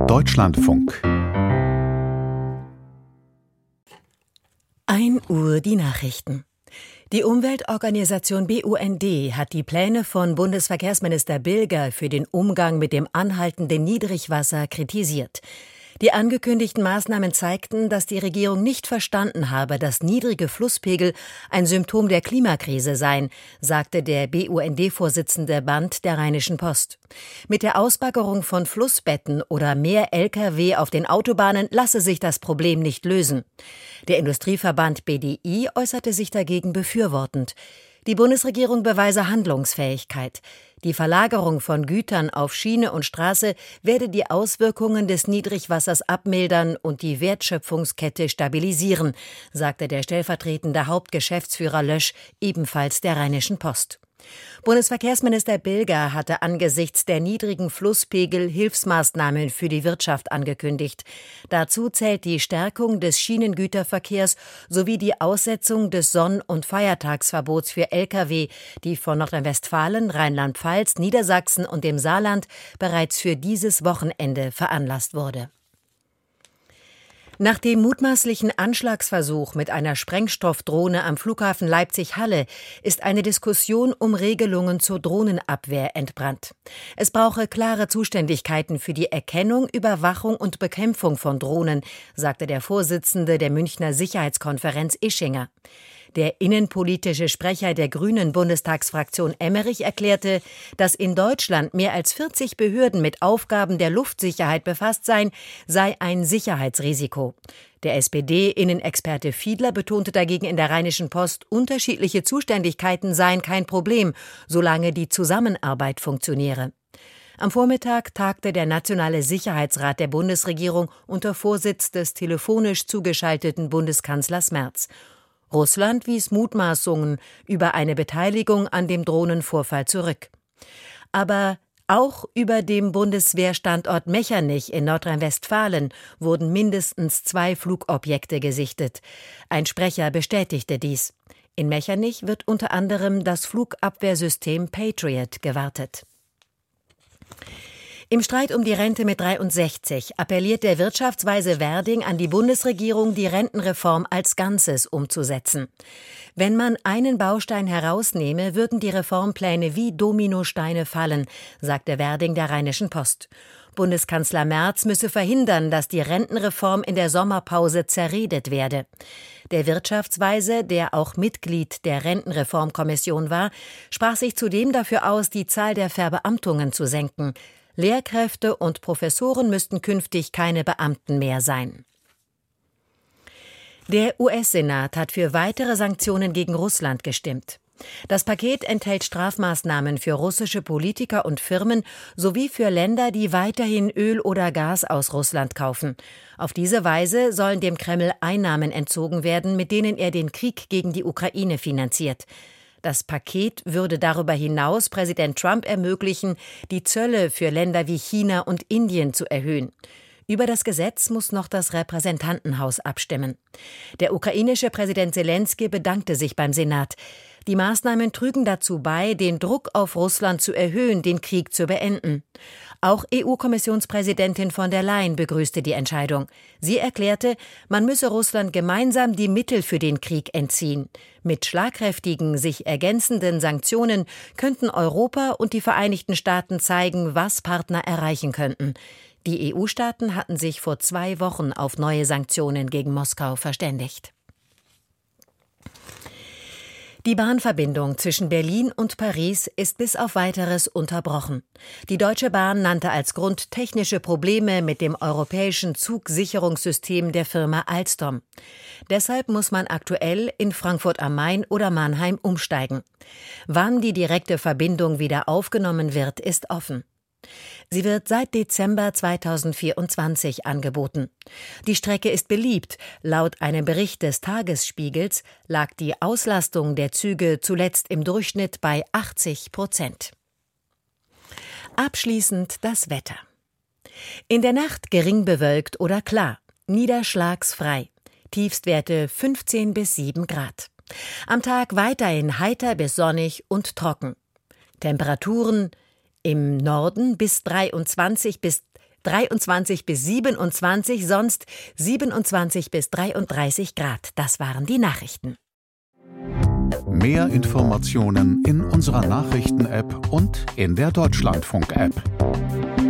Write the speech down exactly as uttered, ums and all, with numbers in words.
Deutschlandfunk. ein Uhr die Nachrichten. Die Umweltorganisation B U N D hat die Pläne von Bundesverkehrsminister Bilger für den Umgang mit dem anhaltenden Niedrigwasser kritisiert. Die angekündigten Maßnahmen zeigten, dass die Regierung nicht verstanden habe, dass niedrige Flusspegel ein Symptom der Klimakrise seien, sagte der B U N D-Vorsitzende Band der Rheinischen Post. Mit der Ausbaggerung von Flussbetten oder mehr L K W auf den Autobahnen lasse sich das Problem nicht lösen. Der Industrieverband B D I äußerte sich dagegen befürwortend. Die Bundesregierung beweise Handlungsfähigkeit. Die Verlagerung von Gütern auf Schiene und Straße werde die Auswirkungen des Niedrigwassers abmildern und die Wertschöpfungskette stabilisieren, sagte der stellvertretende Hauptgeschäftsführer Lösch, ebenfalls der Rheinischen Post. Bundesverkehrsminister Bilger hatte angesichts der niedrigen Flusspegel Hilfsmaßnahmen für die Wirtschaft angekündigt. Dazu zählt die Stärkung des Schienengüterverkehrs sowie die Aussetzung des Sonn- und Feiertagsverbots für L K W, die von Nordrhein-Westfalen, Rheinland-Pfalz, Niedersachsen und dem Saarland bereits für dieses Wochenende veranlasst wurde. Nach dem mutmaßlichen Anschlagsversuch mit einer Sprengstoffdrohne am Flughafen Leipzig-Halle ist eine Diskussion um Regelungen zur Drohnenabwehr entbrannt. Es brauche klare Zuständigkeiten für die Erkennung, Überwachung und Bekämpfung von Drohnen, sagte der Vorsitzende der Münchner Sicherheitskonferenz Ischinger. Der innenpolitische Sprecher der Grünen Bundestagsfraktion Emmerich erklärte, dass in Deutschland mehr als vierzig Behörden mit Aufgaben der Luftsicherheit befasst seien, sei ein Sicherheitsrisiko. Der S P D-Innenexperte Fiedler betonte dagegen in der Rheinischen Post, unterschiedliche Zuständigkeiten seien kein Problem, solange die Zusammenarbeit funktioniere. Am Vormittag tagte der Nationale Sicherheitsrat der Bundesregierung unter Vorsitz des telefonisch zugeschalteten Bundeskanzlers Merz. Russland wies Mutmaßungen über eine Beteiligung an dem Drohnenvorfall zurück. Aber auch über dem Bundeswehrstandort Mechernich in Nordrhein-Westfalen wurden mindestens zwei Flugobjekte gesichtet. Ein Sprecher bestätigte dies. In Mechernich wird unter anderem das Flugabwehrsystem Patriot gewartet. Im Streit um die Rente mit dreiundsechzig appelliert der Wirtschaftsweise Werding an die Bundesregierung, die Rentenreform als Ganzes umzusetzen. Wenn man einen Baustein herausnehme, würden die Reformpläne wie Dominosteine fallen, sagte Werding der Rheinischen Post. Bundeskanzler Merz müsse verhindern, dass die Rentenreform in der Sommerpause zerredet werde. Der Wirtschaftsweise, der auch Mitglied der Rentenreformkommission war, sprach sich zudem dafür aus, die Zahl der Verbeamtungen zu senken. Lehrkräfte und Professoren müssten künftig keine Beamten mehr sein. Der U S-Senat hat für weitere Sanktionen gegen Russland gestimmt. Das Paket enthält Strafmaßnahmen für russische Politiker und Firmen sowie für Länder, die weiterhin Öl oder Gas aus Russland kaufen. Auf diese Weise sollen dem Kreml Einnahmen entzogen werden, mit denen er den Krieg gegen die Ukraine finanziert. Das Paket würde darüber hinaus Präsident Trump ermöglichen, die Zölle für Länder wie China und Indien zu erhöhen. Über das Gesetz muss noch das Repräsentantenhaus abstimmen. Der ukrainische Präsident Selenskyj bedankte sich beim Senat. Die Maßnahmen trügen dazu bei, den Druck auf Russland zu erhöhen, den Krieg zu beenden. Auch E U-Kommissionspräsidentin von der Leyen begrüßte die Entscheidung. Sie erklärte, man müsse Russland gemeinsam die Mittel für den Krieg entziehen. Mit schlagkräftigen, sich ergänzenden Sanktionen könnten Europa und die Vereinigten Staaten zeigen, was Partner erreichen könnten. Die E U-Staaten hatten sich vor zwei Wochen auf neue Sanktionen gegen Moskau verständigt. Die Bahnverbindung zwischen Berlin und Paris ist bis auf Weiteres unterbrochen. Die Deutsche Bahn nannte als Grund technische Probleme mit dem europäischen Zugsicherungssystem der Firma Alstom. Deshalb muss man aktuell in Frankfurt am Main oder Mannheim umsteigen. Wann die direkte Verbindung wieder aufgenommen wird, ist offen. Sie wird seit Dezember zweitausendvierundzwanzig angeboten. Die Strecke ist beliebt. Laut einem Bericht des Tagesspiegels lag die Auslastung der Züge zuletzt im Durchschnitt bei achtzig Prozent. Abschließend das Wetter. In der Nacht gering bewölkt oder klar, niederschlagsfrei. Tiefstwerte fünfzehn bis sieben Grad. Am Tag weiterhin heiter bis sonnig und trocken. Temperaturen im Norden bis dreiundzwanzig bis dreiundzwanzig bis siebenundzwanzig, sonst siebenundzwanzig bis dreiunddreißig Grad. Das waren die Nachrichten. Mehr Informationen in unserer Nachrichten-App und in der Deutschlandfunk-App.